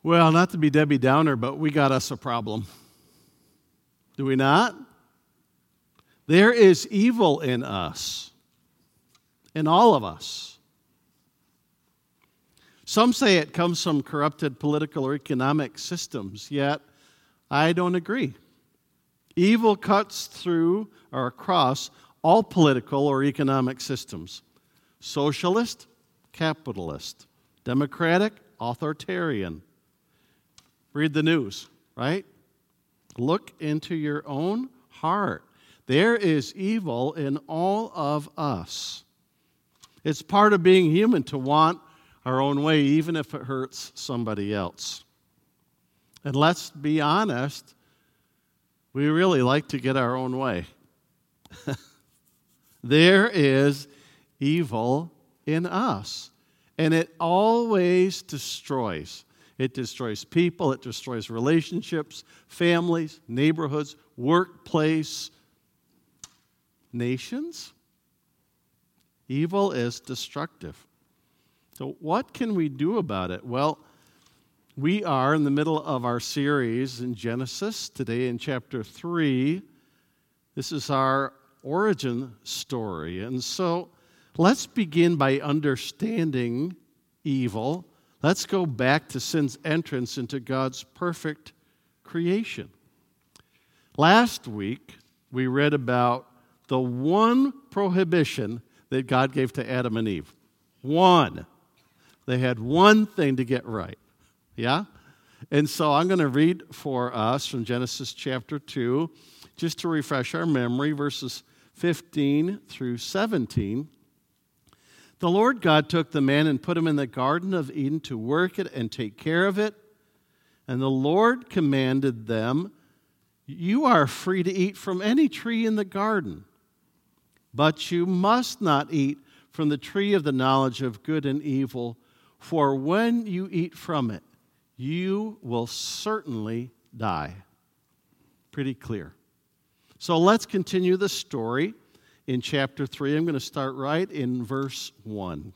Well, not to be Debbie Downer, but we got us a problem. Do we not? There is evil in us, in all of us. Some say it comes from corrupted political or economic systems, yet I don't agree. Evil cuts through or across all political or economic systems. Socialist, capitalist, democratic, authoritarian. Read the news, right? Look into your own heart. There is evil in all of us. It's part of being human to want our own way, even if it hurts somebody else. And let's be honest, we really like to get our own way. There is evil in us, and it always destroys. It destroys people, it destroys relationships, families, neighborhoods, workplace, nations. Evil is destructive. So what can we do about it? Well, we are in the middle of our series in Genesis, today in chapter 3. This is our origin story. And so let's begin by understanding evil. Let's go back to sin's entrance into God's perfect creation. Last week, we read about the one prohibition that God gave to Adam and Eve. One. They had one thing to get right. Yeah? And so I'm going to read for us from Genesis chapter 2, just to refresh our memory, verses 15 through 17. The Lord God took the man and put him in the Garden of Eden to work it and take care of it. And the Lord commanded them, "You are free to eat from any tree in the garden, but you must not eat from the tree of the knowledge of good and evil, for when you eat from it, you will certainly die." Pretty clear. So let's continue the story in chapter 3. I'm going to start right in verse 1.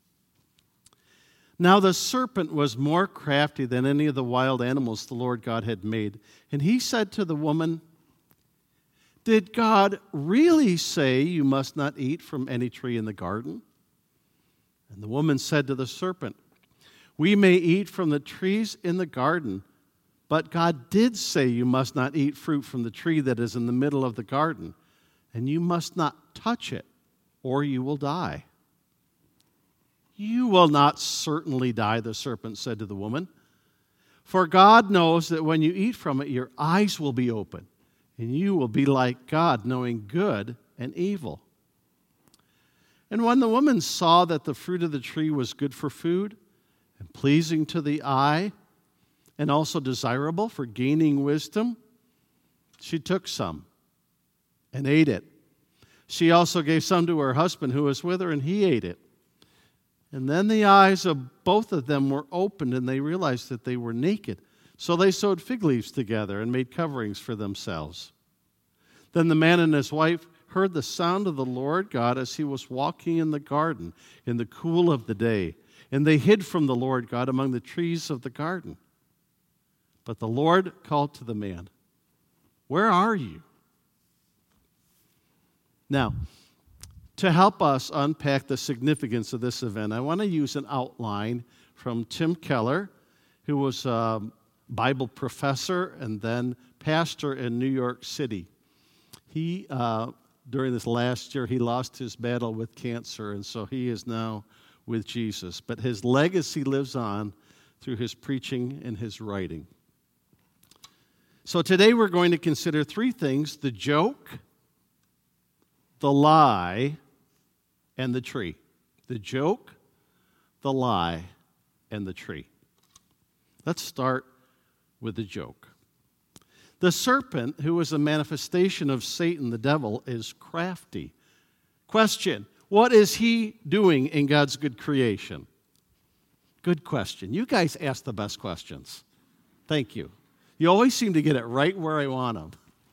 Now the serpent was more crafty than any of the wild animals the Lord God had made. And he said to the woman, "Did God really say you must not eat from any tree in the garden?" And the woman said to the serpent, "We may eat from the trees in the garden, but God did say you must not eat fruit from the tree that is in the middle of the garden, and you must not touch it, or you will die." "You will not certainly die," the serpent said to the woman, "for God knows that when you eat from it, your eyes will be open, and you will be like God, knowing good and evil." And when the woman saw that the fruit of the tree was good for food, and pleasing to the eye, and also desirable for gaining wisdom, she took some and ate it. She also gave some to her husband who was with her, and he ate it. And then the eyes of both of them were opened, and they realized that they were naked. So they sewed fig leaves together and made coverings for themselves. Then the man and his wife heard the sound of the Lord God as he was walking in the garden in the cool of the day. And they hid from the Lord God among the trees of the garden. But the Lord called to the man, "Where are you?" Now, to help us unpack the significance of this event, I want to use an outline from Tim Keller, who was a Bible professor and then pastor in New York City. He, during this last year, he lost his battle with cancer, and so he is now with Jesus. But his legacy lives on through his preaching and his writing. So today we're going to consider three things: the joke, the lie, and the tree. The joke, the lie, and the tree. Let's start with the joke. The serpent, who is a manifestation of Satan, the devil, is crafty. Question: what is he doing in God's good creation? Good question. You guys ask the best questions. Thank you. You always seem to get it right where I want them.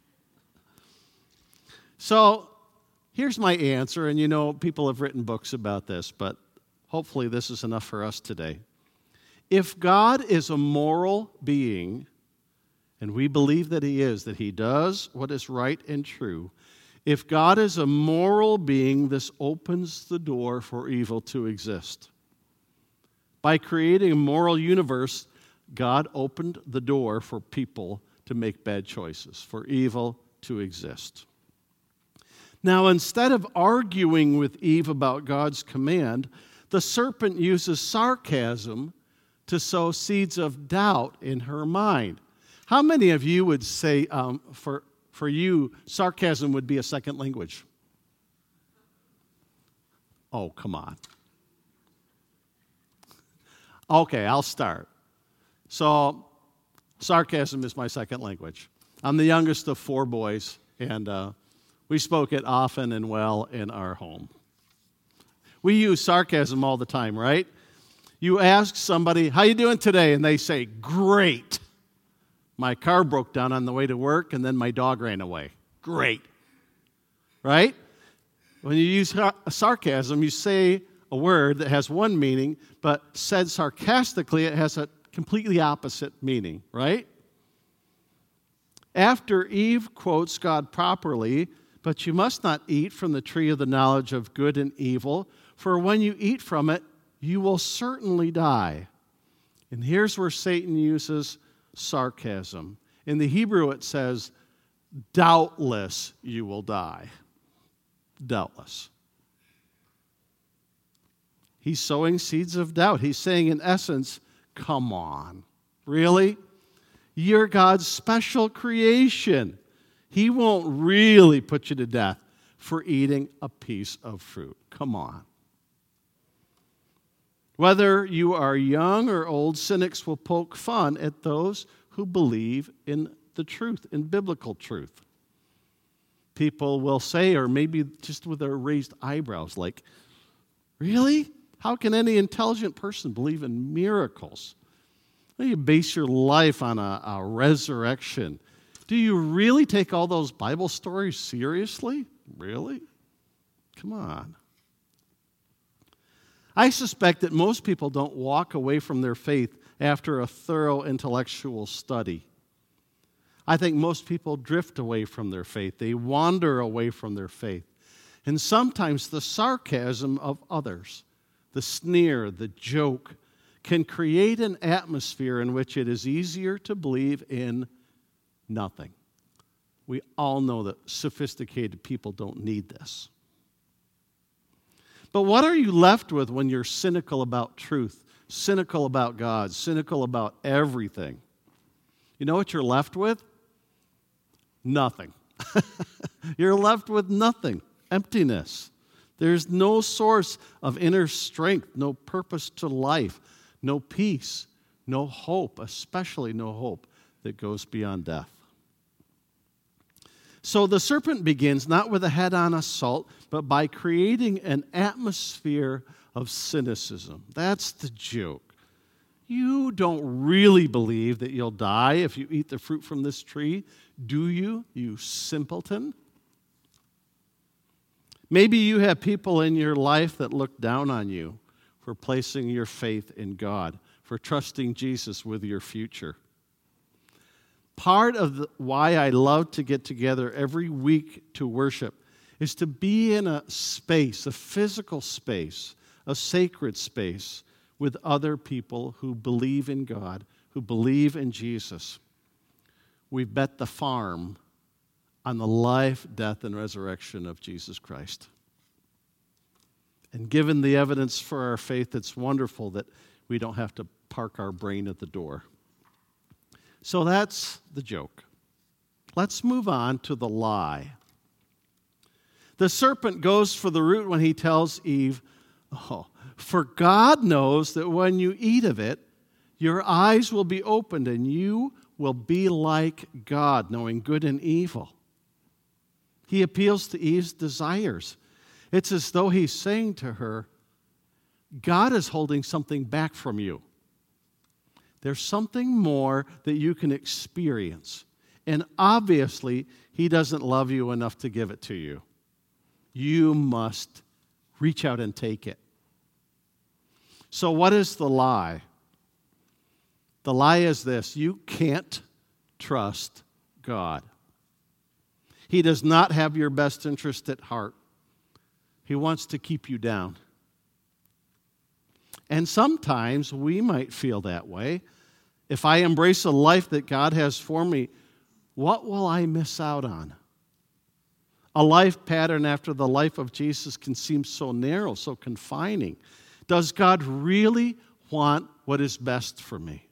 So here's my answer, and people have written books about this, but hopefully this is enough for us today. If God is a moral being, and we believe that he is, that he does what is right and true, if God is a moral being, this opens the door for evil to exist. By creating a moral universe, God opened the door for people to make bad choices, for evil to exist. Now, instead of arguing with Eve about God's command, the serpent uses sarcasm to sow seeds of doubt in her mind. How many of you would say, for you, sarcasm would be a second language? Oh, come on. Okay, I'll start. So, sarcasm is my second language. I'm the youngest of 4 boys, and we spoke it often and well in our home. We use sarcasm all the time, right? You ask somebody, how you doing today? And they say, great. My car broke down on the way to work, and then my dog ran away. Great. Right? When you use sarcasm, you say a word that has one meaning, but said sarcastically, it has a completely opposite meaning, right? After Eve quotes God properly, but you must not eat from the tree of the knowledge of good and evil, for when you eat from it, you will certainly die. And here's where Satan uses sarcasm. In the Hebrew, it says, doubtless you will die. Doubtless. He's sowing seeds of doubt. He's saying, in essence, come on. Really? You're God's special creation. He won't really put you to death for eating a piece of fruit. Come on. Whether you are young or old, cynics will poke fun at those who believe in the truth, in biblical truth. People will say, or maybe just with their raised eyebrows, like, really? How can any intelligent person believe in miracles? Well, you base your life on a resurrection. Do you really take all those Bible stories seriously? Really? Come on. I suspect that most people don't walk away from their faith after a thorough intellectual study. I think most people drift away from their faith. They wander away from their faith. And sometimes the sarcasm of others, the sneer, the joke, can create an atmosphere in which it is easier to believe in nothing. We all know that sophisticated people don't need this. But what are you left with when you're cynical about truth, cynical about God, cynical about everything? You know what you're left with? Nothing. You're left with nothing. Emptiness. There's no source of inner strength, no purpose to life, no peace, no hope, especially no hope that goes beyond death. So the serpent begins not with a head-on assault, but by creating an atmosphere of cynicism. That's the joke. You don't really believe that you'll die if you eat the fruit from this tree, do you, you simpleton? Maybe you have people in your life that look down on you for placing your faith in God, for trusting Jesus with your future. Part of why I love to get together every week to worship is to be in a space, a physical space, a sacred space with other people who believe in God, who believe in Jesus. We bet the farm on the life, death, and resurrection of Jesus Christ. And given the evidence for our faith, it's wonderful that we don't have to park our brain at the door. So that's the joke. Let's move on to the lie. The serpent goes for the root when he tells Eve, for God knows that when you eat of it, your eyes will be opened and you will be like God, knowing good and evil. He appeals to Eve's desires. It's as though he's saying to her, God is holding something back from you. There's something more that you can experience. And obviously, he doesn't love you enough to give it to you. You must reach out and take it. So what is the lie? The lie is this: you can't trust God. He does not have your best interest at heart. He wants to keep you down. And sometimes we might feel that way. If I embrace a life that God has for me, what will I miss out on? A life pattern after the life of Jesus can seem so narrow, so confining. Does God really want what is best for me?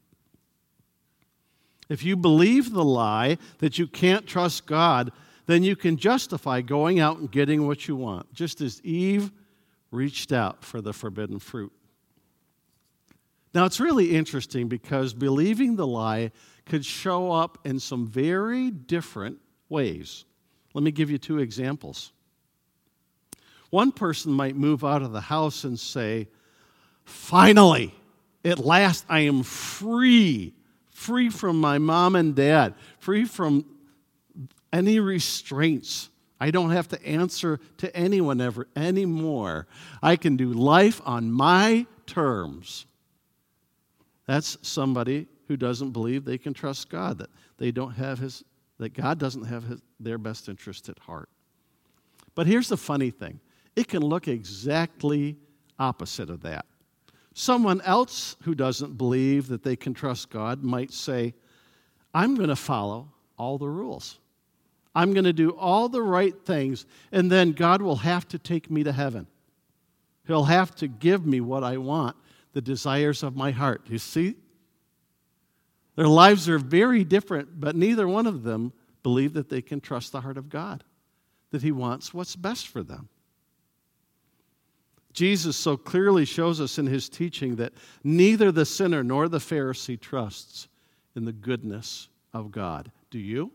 If you believe the lie that you can't trust God, then you can justify going out and getting what you want, just as Eve reached out for the forbidden fruit. Now, it's really interesting because believing the lie could show up in some very different ways. Let me give you 2 examples. One person might move out of the house and say, "Finally, at last I am free from my mom and dad, free from any restraints. I don't have to answer to anyone ever anymore. I can do life on my terms." That's somebody who doesn't believe they can trust God, that God doesn't have their best interest at heart. But here's the funny thing. It can look exactly opposite of that. Someone else who doesn't believe that they can trust God might say, "I'm going to follow all the rules. I'm going to do all the right things, and then God will have to take me to heaven. He'll have to give me what I want, the desires of my heart." You see? Their lives are very different, but neither one of them believe that they can trust the heart of God, that He wants what's best for them. Jesus so clearly shows us in His teaching that neither the sinner nor the Pharisee trusts in the goodness of God. Do you?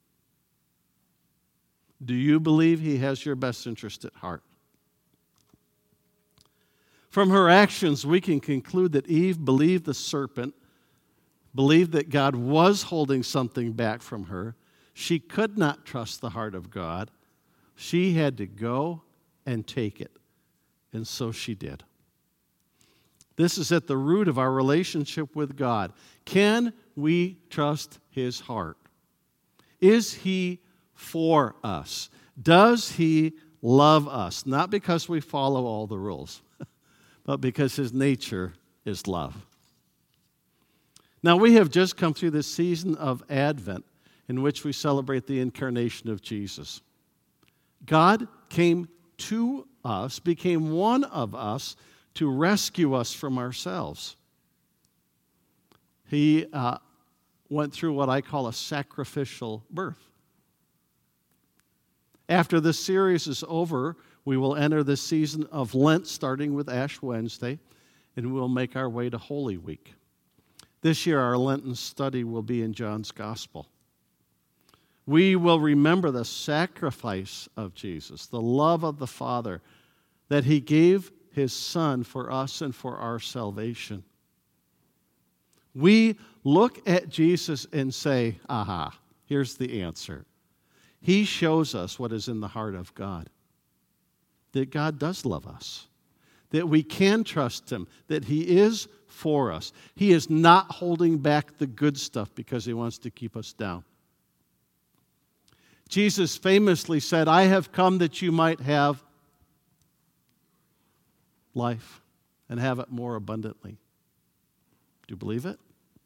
Do you believe He has your best interest at heart? From her actions, we can conclude that Eve believed the serpent, believed that God was holding something back from her. She could not trust the heart of God. She had to go and take it. And so she did. This is at the root of our relationship with God. Can we trust His heart? Is He for us? Does He love us? Not because we follow all the rules, but because His nature is love. Now, we have just come through this season of Advent in which we celebrate the incarnation of Jesus. God came to us, became one of us to rescue us from ourselves. He went through what I call a sacrificial birth. After this series is over, we will enter the season of Lent, starting with Ash Wednesday, and we'll make our way to Holy Week. This year, our Lenten study will be in John's Gospel. We will remember the sacrifice of Jesus, the love of the Father, that He gave His Son for us and for our salvation. We look at Jesus and say, aha, here's the answer. He shows us what is in the heart of God, that God does love us, that we can trust Him, that He is for us. He is not holding back the good stuff because He wants to keep us down. Jesus famously said, "I have come that you might have life and have it more abundantly." Do you believe it?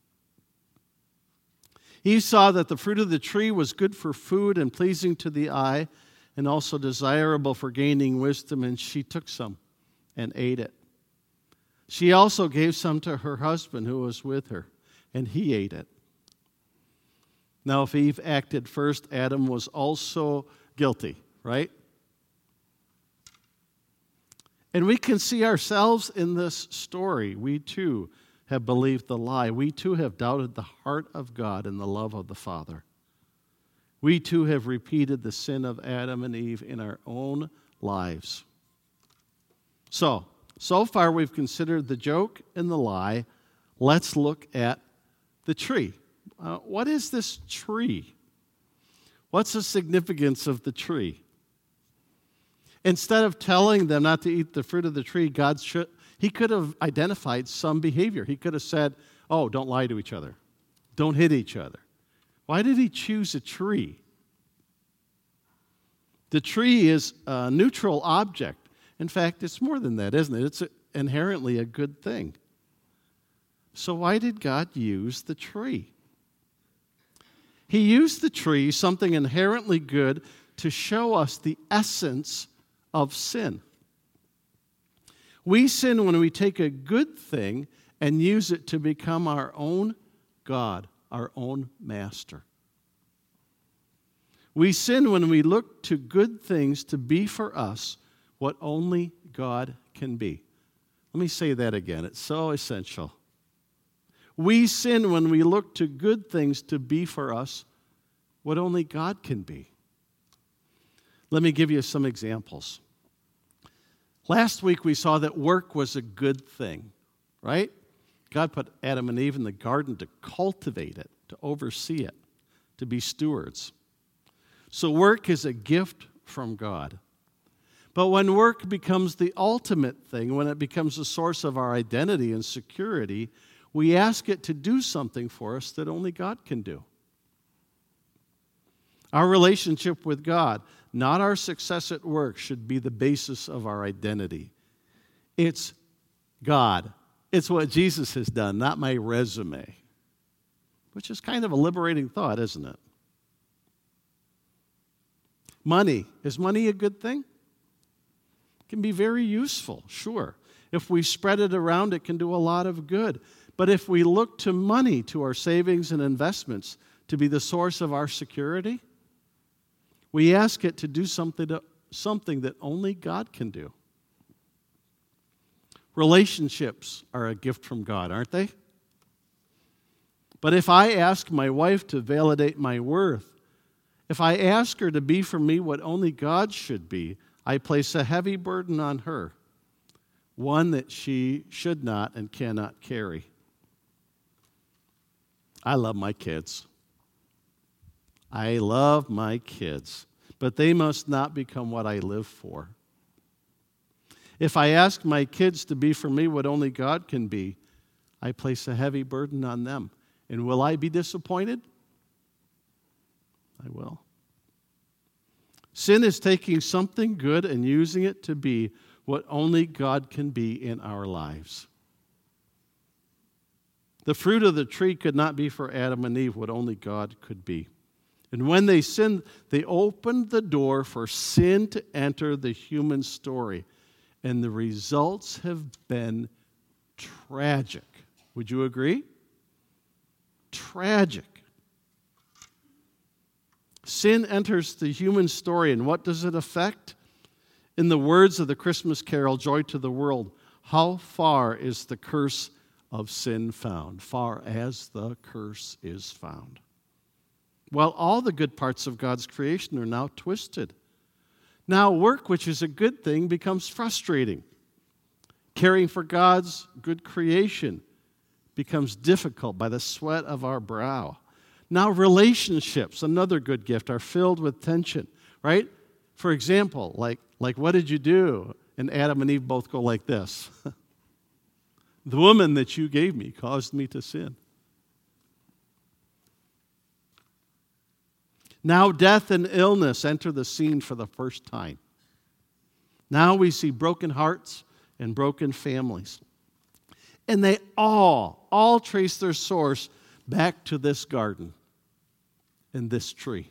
He saw that the fruit of the tree was good for food and pleasing to the eye and also desirable for gaining wisdom, and she took some and ate it. She also gave some to her husband who was with her, and he ate it. Now, if Eve acted first, Adam was also guilty, right? And we can see ourselves in this story. We too have believed the lie. We too have doubted the heart of God and the love of the Father. We too have repeated the sin of Adam and Eve in our own lives. So far we've considered the joke and the lie. Let's look at the tree. What is this tree? What's the significance of the tree? Instead of telling them not to eat the fruit of the tree, He could have identified some behavior. He could have said, Oh, don't lie to each other. Don't hit each other. Why did he choose a tree? The tree is a neutral object. In fact, it's more than that, isn't it? It's inherently a good thing. So why did God use the tree? He used the tree, something inherently good, to show us the essence of sin. We sin when we take a good thing and use it to become our own God, our own master. We sin when we look to good things to be for us what only God can be. Let me say that again. It's so essential. We sin when we look to good things to be for us what only God can be. Let me give you some examples. Last week we saw that work was a good thing, right? God put Adam and Eve in the garden to cultivate it, to oversee it, to be stewards. So work is a gift from God. But when work becomes the ultimate thing, when it becomes the source of our identity and security, we ask it to do something for us that only God can do. Our relationship with God, not our success at work, should be the basis of our identity. It's God. It's what Jesus has done, not my resume. Which is kind of a liberating thought, isn't it? Money. Is money a good thing? It can be very useful, sure. If we spread it around, it can do a lot of good. But if we look to money, to our savings and investments, to be the source of our security, we ask it to do something that only God can do. Relationships are a gift from God, aren't they? But if I ask my wife to validate my worth, if I ask her to be for me what only God should be, I place a heavy burden on her, one that she should not and cannot carry. I love my kids. I love my kids, but they must not become what I live for. If I ask my kids to be for me what only God can be, I place a heavy burden on them. And will I be disappointed? I will. Sin is taking something good and using it to be what only God can be in our lives. The fruit of the tree could not be for Adam and Eve what only God could be. And when they sinned, they opened the door for sin to enter the human story. And the results have been tragic. Would you agree? Tragic. Sin enters the human story, and what does it affect? In the words of the Christmas carol, Joy to the World, how far is the curse of sin found? Far as the curse is found. Well, all the good parts of God's creation are now twisted. Now work, which is a good thing, becomes frustrating. Caring for God's good creation becomes difficult by the sweat of our brow. Now relationships, another good gift, are filled with tension, right? For example, like what did you do? And Adam and Eve both go like this. The woman that you gave me caused me to sin. Now death and illness enter the scene for the first time. Now we see broken hearts and broken families. And they all trace their source back to this garden and this tree.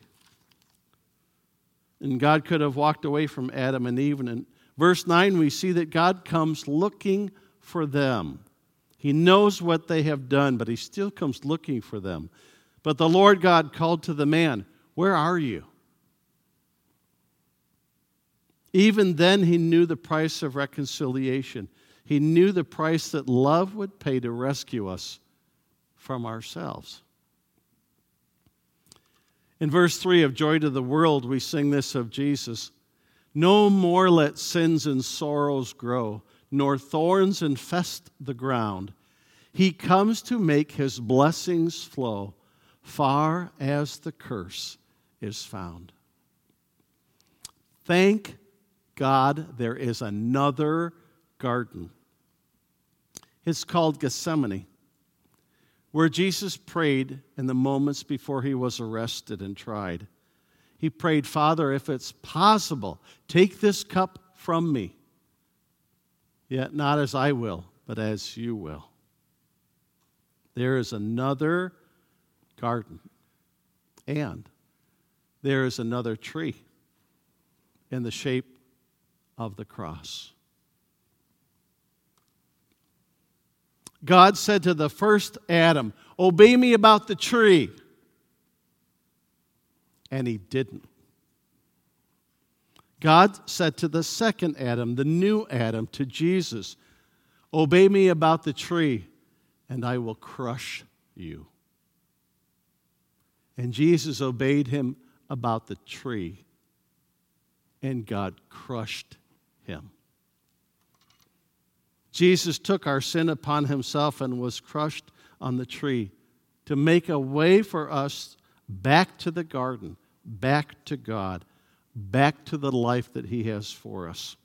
And God could have walked away from Adam and Eve. And in verse 9, we see that God comes looking for them. He knows what they have done, but he still comes looking for them. But the Lord God called to the man, "Where are you?" Even then, he knew the price of reconciliation. He knew the price that love would pay to rescue us from ourselves. In verse 3 of Joy to the World, we sing this of Jesus. No more let sins and sorrows grow, nor thorns infest the ground. He comes to make his blessings flow, far as the curse is found. Thank God there is another garden. It's called Gethsemane. where Jesus prayed in the moments before he was arrested and tried. He prayed, Father, if it's possible, take this cup from me, yet not as I will, but as you will. There is another garden, and there is another tree in the shape of the cross. God said to the first Adam, obey me about the tree. And he didn't. God said to the second Adam, the new Adam, to Jesus, obey me about the tree, and I will crush you. And Jesus obeyed him about the tree, and God crushed him. Jesus took our sin upon himself and was crushed on the tree to make a way for us back to the garden, back to God, back to the life that he has for us.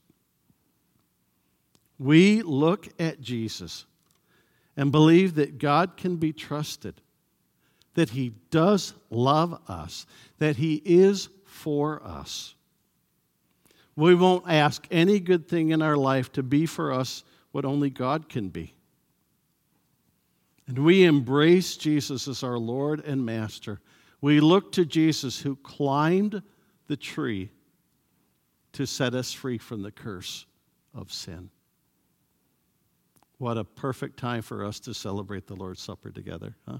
We look at Jesus and believe that God can be trusted, that he does love us, that he is for us. We won't ask any good thing in our life to be for us what only God can be. And we embrace Jesus as our Lord and Master. We look to Jesus who climbed the tree to set us free from the curse of sin. What a perfect time for us to celebrate the Lord's Supper together, huh?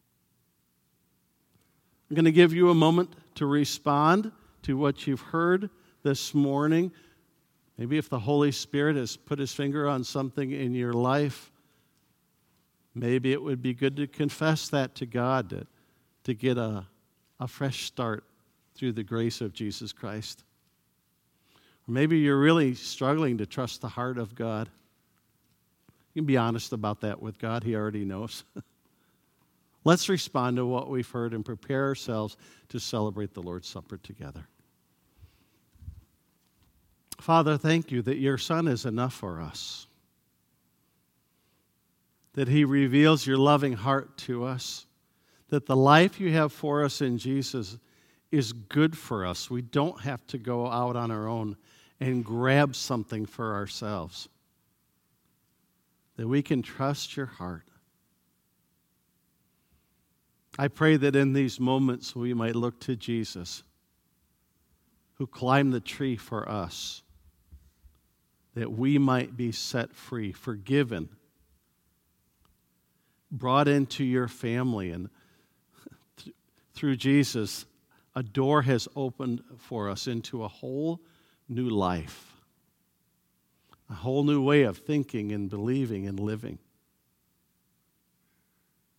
I'm going to give you a moment to respond to what you've heard this morning. Maybe if the Holy Spirit has put his finger on something in your life, maybe it would be good to confess that to God, to get a fresh start through the grace of Jesus Christ. Or maybe you're really struggling to trust the heart of God. You can be honest about that with God. He already knows. Let's respond to what we've heard and prepare ourselves to celebrate the Lord's Supper together. Father, thank you that your Son is enough for us, that he reveals your loving heart to us, that the life you have for us in Jesus is good for us. We don't have to go out on our own and grab something for ourselves, that we can trust your heart. I pray that in these moments we might look to Jesus, who climbed the tree for us, that we might be set free, forgiven, brought into your family, and through Jesus, a door has opened for us into a whole new life, a whole new way of thinking and believing and living.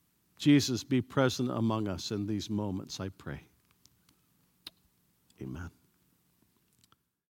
Jesus, be present among us in these moments, I pray. Amen.